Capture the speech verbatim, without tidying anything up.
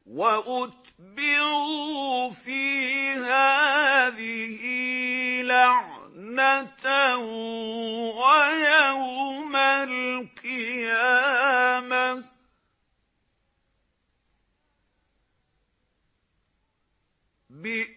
وَأُتْبِعُوا فِي هَٰذِهِ لَعْنَةً وَيَوْمَ الْقِيَامَةِ ۗ بِئْسَ